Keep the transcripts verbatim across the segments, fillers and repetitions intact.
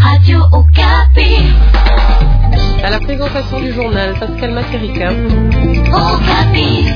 Radio Okapi. À la présentation du journal, Pascal Masserica. Okapi.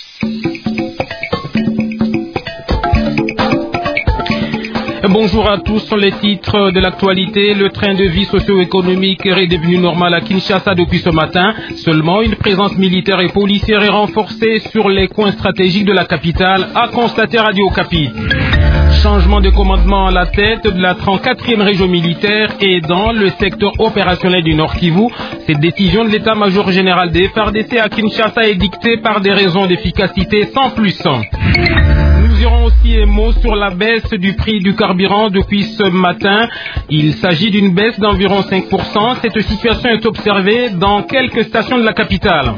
Bonjour à tous, les titres de l'actualité. Le train de vie socio-économique est redevenu normal à Kinshasa depuis ce matin. Seulement, une présence militaire et policière est renforcée sur les coins stratégiques de la capitale, a constaté Radio Okapi. Changement de commandement à la tête de la trente-quatrième région militaire et dans le secteur opérationnel du Nord Kivu. Cette décision de l'état-major général des F A R D C à Kinshasa est dictée par des raisons d'efficacité sans plus. Nous aurons aussi un mot sur la baisse du prix du carburant depuis ce matin. Il s'agit d'une baisse d'environ cinq pour cent. Cette situation est observée dans quelques stations de la capitale.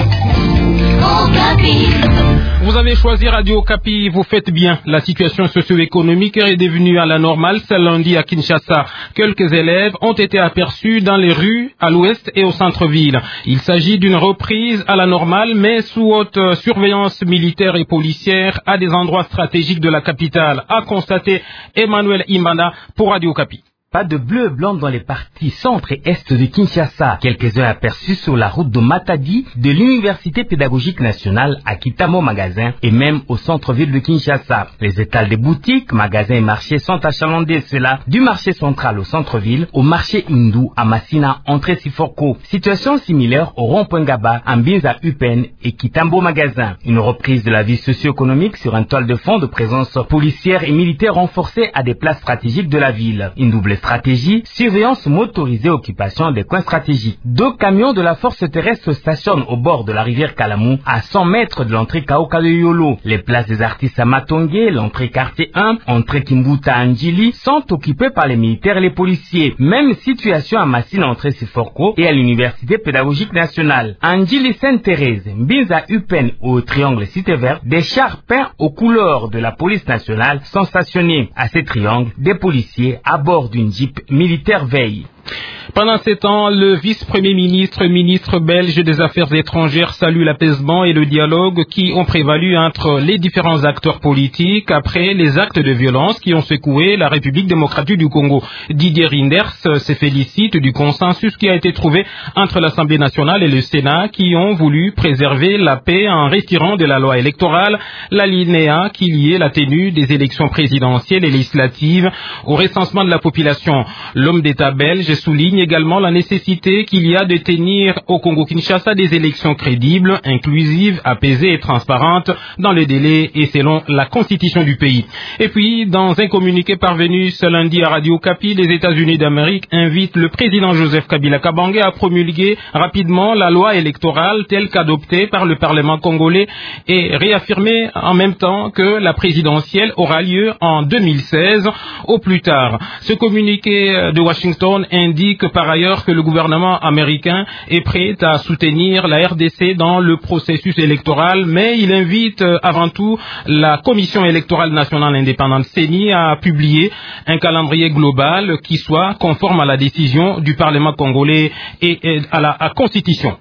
Vous avez choisi Radio Okapi, vous faites bien. La situation socio-économique est devenue à la normale ce lundi à Kinshasa. Quelques élèves ont été aperçus dans les rues à l'ouest et au centre-ville. Il s'agit d'une reprise à la normale, mais sous haute surveillance militaire et policière à des endroits stratégiques de la capitale, a constaté Emmanuel Imana pour Radio Okapi. Pas de bleu et blanc dans les parties centre et est de Kinshasa. Quelques-uns aperçus sur la route de Matadi de l'Université pédagogique nationale à Kitamo Magasin et même au centre-ville de Kinshasa. Les étals des boutiques, magasins et marchés sont achalandés. Cela du marché central au centre-ville au marché hindou à Massina, entrée Siforko. Situation similaire au rond-point Gaba, Mbinza Upen et Kitambo Magasin. Une reprise de la vie socio-économique sur un toile de fond de présence policière et militaire renforcée à des places stratégiques de la ville. Une double stratégie, surveillance motorisée, occupation des coins stratégiques. Deux camions de la force terrestre stationnent au bord de la rivière Kalamou, à cent mètres de l'entrée Kaoka de Yolo. Les places des artistes à Matongé, l'entrée quartier un, entrée Kimbuta à Njili, sont occupées par les militaires et les policiers. Même situation à Massine, entrée Siforko et à l'Université pédagogique nationale. À Njili Sainte-Thérèse, Mbinza Upen au triangle Cité Verte, des chars peints aux couleurs de la police nationale sont stationnés. À ces triangles, des policiers à bord d'une jeep militaire veille. Pendant ces temps, le vice-premier ministre, ministre belge des Affaires étrangères salue l'apaisement et le dialogue qui ont prévalu entre les différents acteurs politiques après les actes de violence qui ont secoué la République démocratique du Congo. Didier Reynders se félicite du consensus qui a été trouvé entre l'Assemblée nationale et le Sénat qui ont voulu préserver la paix en retirant de la loi électorale l'alinéa qui liait la tenue des élections présidentielles et législatives au recensement de la population. L'homme d'État belge souligne également la nécessité qu'il y a de tenir au Congo-Kinshasa des élections crédibles, inclusives, apaisées et transparentes dans le délai et selon la constitution du pays. Et puis, dans un communiqué parvenu ce lundi à Radio Okapi, les États-Unis d'Amérique invitent le président Joseph Kabila Kabange à promulguer rapidement la loi électorale telle qu'adoptée par le Parlement congolais et réaffirmer en même temps que la présidentielle aura lieu en deux mille seize au plus tard. Ce communiqué de Washington indique par ailleurs que le gouvernement américain est prêt à soutenir la R D C dans le processus électoral, mais il invite avant tout la Commission électorale nationale indépendante C E N I à publier un calendrier global qui soit conforme à la décision du Parlement congolais et à la à Constitution.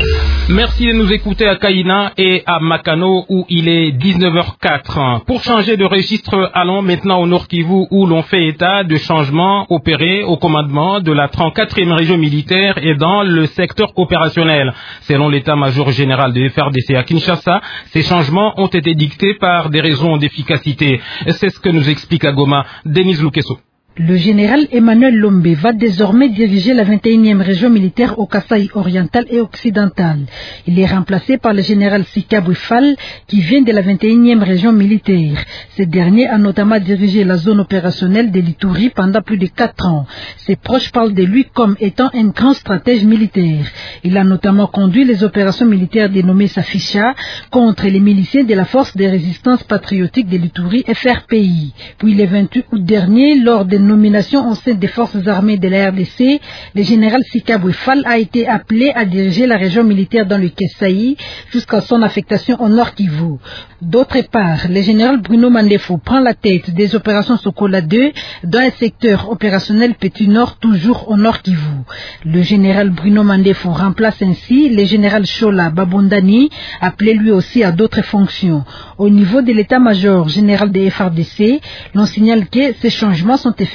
Merci de nous écouter à Kaina et à Makano où il est dix-neuf heures quatre. Pour changer de registre, allons maintenant au Nord Kivu où l'on fait état de changements opérés au commandement de la trente-quatrième région militaire et dans le secteur opérationnel. Selon l'état-major général de F A R D C à Kinshasa, ces changements ont été dictés par des raisons d'efficacité. C'est ce que nous explique à Goma Denise Lukeso. Le général Emmanuel Lombe va désormais diriger la vingt et unième région militaire au Kasaï oriental et occidental. Il est remplacé par le général Sika Bouifal qui vient de la vingt et unième région militaire. Ce dernier a notamment dirigé la zone opérationnelle de l'Ituri pendant plus de quatre ans. Ses proches parlent de lui comme étant un grand stratège militaire. Il a notamment conduit les opérations militaires dénommées Safisha contre les miliciens de la force de résistance patriotique de l'Ituri F R P I. Puis le vingt-huit août dernier, lors de nomination au sein des forces armées de la R D C, le général Sika Bouifal a été appelé à diriger la région militaire dans le Kasaï jusqu'à son affectation au Nord Kivu. D'autre part, le général Bruno Mandefo prend la tête des opérations Sokola deux dans un secteur opérationnel Petit Nord, toujours au Nord Kivu. Le général Bruno Mandefo remplace ainsi le général Shola Babondani, appelé lui aussi à d'autres fonctions. Au niveau de l'état-major général des F A R D C, l'on signale que ces changements sont effectués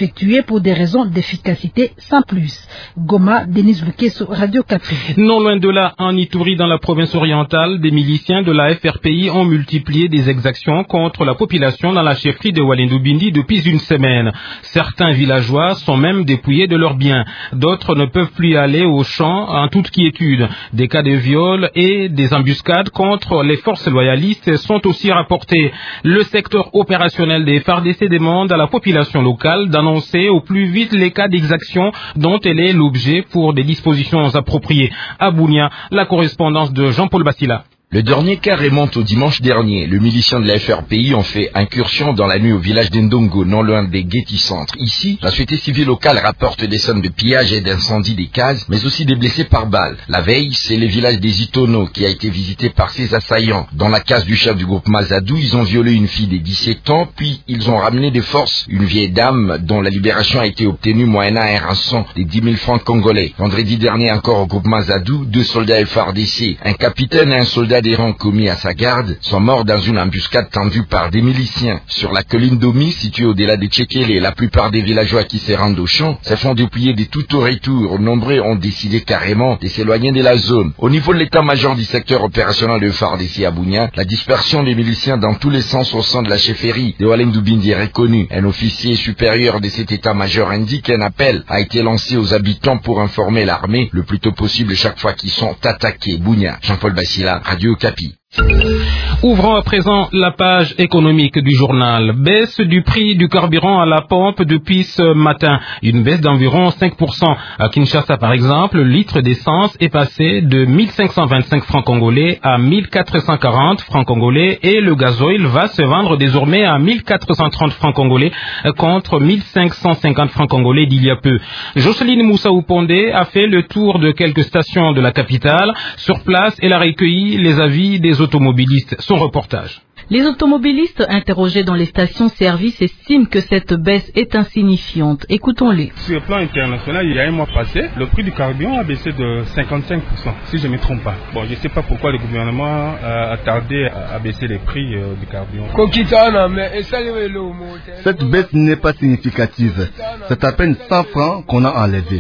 effectué pour des raisons d'efficacité sans plus. Goma, Denise Lukeso, Radio Kapi. Non loin de là, en Ituri, dans la province orientale, des miliciens de la F R P I ont multiplié des exactions contre la population dans la chefferie de Walendu Bindi depuis une semaine. Certains villageois sont même dépouillés de leurs biens. D'autres ne peuvent plus aller au champ en toute quiétude. Des cas de viol et des embuscades contre les forces loyalistes sont aussi rapportés. Le secteur opérationnel des F A R D C demande à la population locale d'annoncer au plus vite les cas d'exaction dont elle est l'objet pour des dispositions appropriées. À Bunia, la correspondance de Jean-Paul Bassila. Le dernier cas remonte au dimanche dernier. Le milicien de la F R P I ont fait incursion dans la nuit au village d'Endongo, non loin des Guéti-Centre. Ici, la société civile locale rapporte des scènes de pillage et d'incendie des cases, mais aussi des blessés par balle. La veille, c'est le village des Itono qui a été visité par ces assaillants. Dans la case du chef du groupe Mazadou, ils ont violé une fille de dix-sept ans, puis ils ont ramené de force une vieille dame dont la libération a été obtenue moyennant un rançon de dix mille francs congolais. Vendredi dernier encore au groupe Mazadou, deux soldats F R D C, un capitaine et un soldat des rangs commis à sa garde, sont morts dans une embuscade tendue par des miliciens. Sur la colline d'Omi, située au-delà de Tchekele, la plupart des villageois qui se rendent au champ se font dépouiller de tout au retour. Nombreux ont décidé carrément de s'éloigner de la zone. Au niveau de l'état-major du secteur opérationnel de F A R D C à Bunia, la dispersion des miliciens dans tous les sens au sein de la chefferie de Walendu Bindi est reconnue. Un officier supérieur de cet état-major indique qu'un appel a été lancé aux habitants pour informer l'armée le plus tôt possible chaque fois qu'ils sont attaqués. Bunia, Jean-Paul Bassila, Radio Kapi. Ouvrons à présent la page économique du journal. Baisse du prix du carburant à la pompe depuis ce matin. Une baisse d'environ cinq pour cent. À Kinshasa, par exemple, le litre d'essence est passé de mille cinq cent vingt-cinq francs congolais à mille quatre cent quarante francs congolais et le gazoil va se vendre désormais à mille quatre cent trente francs congolais contre mille cinq cent cinquante francs congolais d'il y a peu. Jocelyne Moussa-Oupondé a fait le tour de quelques stations de la capitale. Sur place, elle a recueilli les avis des automobilistes. Son reportage. Les automobilistes interrogés dans les stations-service estiment que cette baisse est insignifiante. Écoutons-les. Sur le plan international, il y a un mois passé, le prix du carburant a baissé de cinquante-cinq pour cent, si je ne me trompe pas. Bon, je ne sais pas pourquoi le gouvernement a tardé à baisser les prix du carburant. Cette baisse n'est pas significative. C'est à peine cent francs qu'on a enlevé.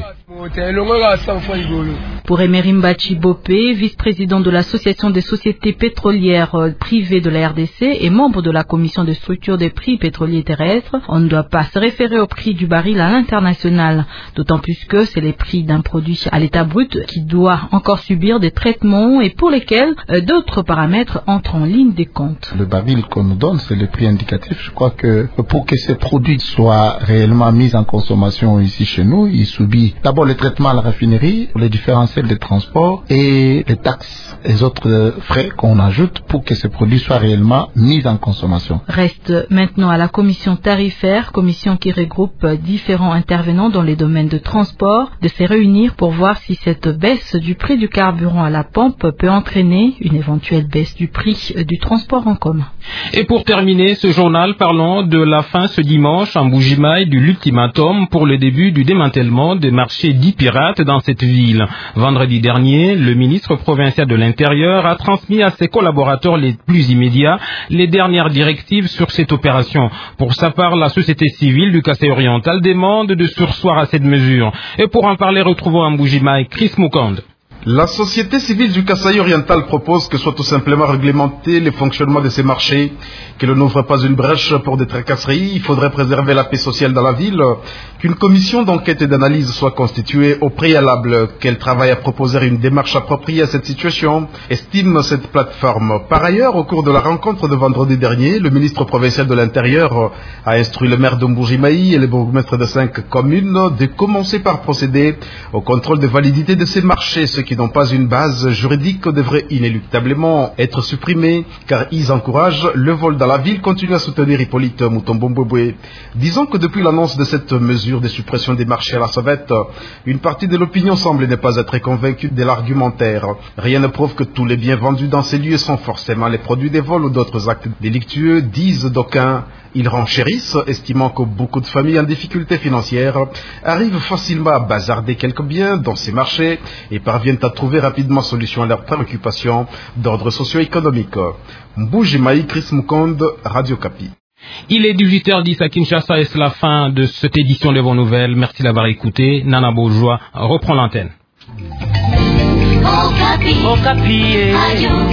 Pour Emerimba Chibopé, vice-président de l'Association des sociétés pétrolières privées de la R D C et membre de la commission de structure des prix pétroliers terrestres, on ne doit pas se référer au prix du baril à l'international, d'autant plus que c'est les prix d'un produit à l'état brut qui doit encore subir des traitements et pour lesquels d'autres paramètres entrent en ligne des comptes. Le baril qu'on nous donne, c'est le prix indicatif. Je crois que pour que ces produits soient réellement mis en consommation ici chez nous, il subit d'abord le traitement à la raffinerie, les différentiels de transport et les taxes et autres frais qu'on ajoute pour que ces produits soient réellement mis en consommation. Reste maintenant à la commission tarifaire, commission qui regroupe différents intervenants dans les domaines de transport, de se réunir pour voir si cette baisse du prix du carburant à la pompe peut entraîner une éventuelle baisse du prix du transport en commun. Et pour terminer ce journal, parlons de la fin ce dimanche en Mbuji-Mayi du l'ultimatum pour le début du démantèlement des marchés dits pirates dans cette ville. Vendredi dernier, le ministre provincial de l'Intérieur a transmis à ses collaborateurs les plus immédiats les dernières directives sur cette opération. Pour sa part, la société civile du Kasaï oriental demande de surseoir à cette mesure. Et pour en parler, retrouvons à Mbuji-Mayi Chris Mukand. La société civile du Kasaï oriental propose que soit tout simplement réglementé le fonctionnement de ces marchés, que l'on n'ouvre pas une brèche pour des tracasseries. Il faudrait préserver la paix sociale dans la ville, qu'une commission d'enquête et d'analyse soit constituée au préalable, qu'elle travaille à proposer une démarche appropriée à cette situation, estime cette plateforme. Par ailleurs, au cours de la rencontre de vendredi dernier, le ministre provincial de l'Intérieur a instruit le maire de Mbuji-Mayi et les bourgmestres de cinq communes de commencer par procéder au contrôle de validité de ces marchés, ce qui n'ont pas une base juridique devraient inéluctablement être supprimés car ils encouragent le vol dans la ville, continue à soutenir Hippolyte Mutombo-Mboué. Disons que depuis l'annonce de cette mesure de suppression des marchés à la sauvette, une partie de l'opinion semble ne pas être convaincue de l'argumentaire. Rien ne prouve que tous les biens vendus dans ces lieux sont forcément les produits des vols ou d'autres actes délictueux, disent d'aucuns. Ils renchérissent, estimant que beaucoup de familles en difficulté financière arrivent facilement à bazarder quelques biens dans ces marchés et parviennent à trouver rapidement solution à leurs préoccupations d'ordre socio-économique. Mbuji-Mayi, Chris Mukand, Radio Kapi. Il est dix-huit heures dix à Kinshasa et c'est la fin de cette édition de vos nouvelles. Merci d'avoir écouté. Nana Bourgeois reprend l'antenne. Okapi. Okapi. Radio.